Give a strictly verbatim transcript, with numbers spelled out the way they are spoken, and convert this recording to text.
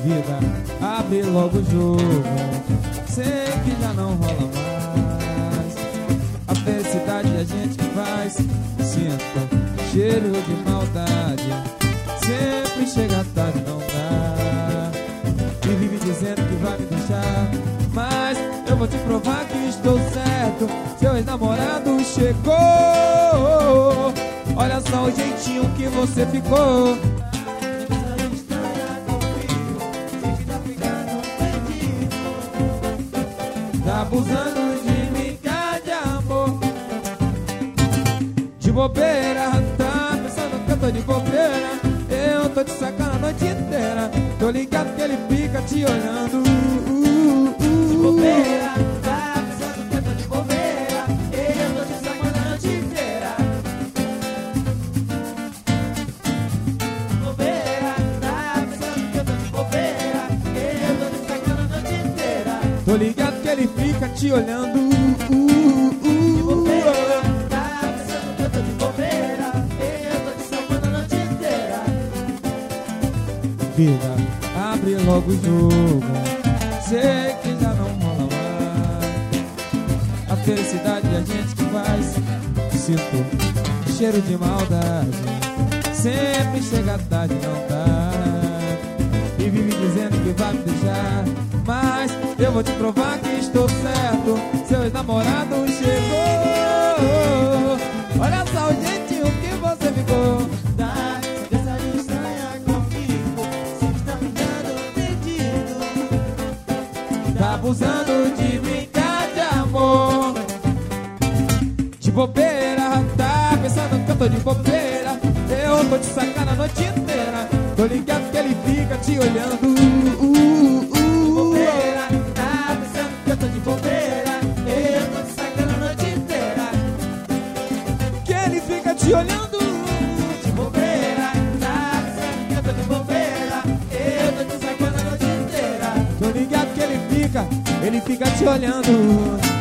Vida, abre logo o jogo, sei que já não rola mais. A felicidade a gente faz, sinto cheiro de maldade. Sempre chega tarde, não dá. E vive dizendo que vai me deixar, mas eu vou te provar que estou certo. Seu ex-namorado chegou. Olha só o jeitinho que você ficou. Tá abusando de mim, de amor. De bobeira, tá pensando que eu tô de bobeira. Eu tô te sacando a noite inteira. Tô ligado que ele fica te olhando. De bobeira, tá pensando que eu tô de bobeira. Eu tô te sacando a noite inteira. De bobeira, tá pensando que eu tô de bobeira. Eu tô te sacando a noite inteira. Tô ligado que ele fica te olhando. De bobeira, tá pensando que eu tô de bobeira. Eu tô te sacando a noite inteira. Vida, abre logo o jogo, sei que já não rola mais. A felicidade é a gente que faz, sinto cheiro de maldade. Sempre chega tarde, não dá. E vive dizendo que vai me deixar, mas eu vou te provar que estou certo. Seu ex-namorado chegou. Olha só o jeitinho que você ficou. Dá essa de estranha comigo, se está ficando perdido. Tá abusando de mim, de amor. De bobeira, tá pensando que eu tô de bobeira. Eu vou te sacar na noite inteira. Tô ligado que ele fica te olhando. De bobeira, tá pensando que eu tô de bobeira. Eu tô te sacando a noite inteira. Que ele fica te olhando. De bobeira, tá pensando que eu tô de bobeira. Eu tô te sacando a noite inteira. Tô ligado que ele fica, ele fica te olhando.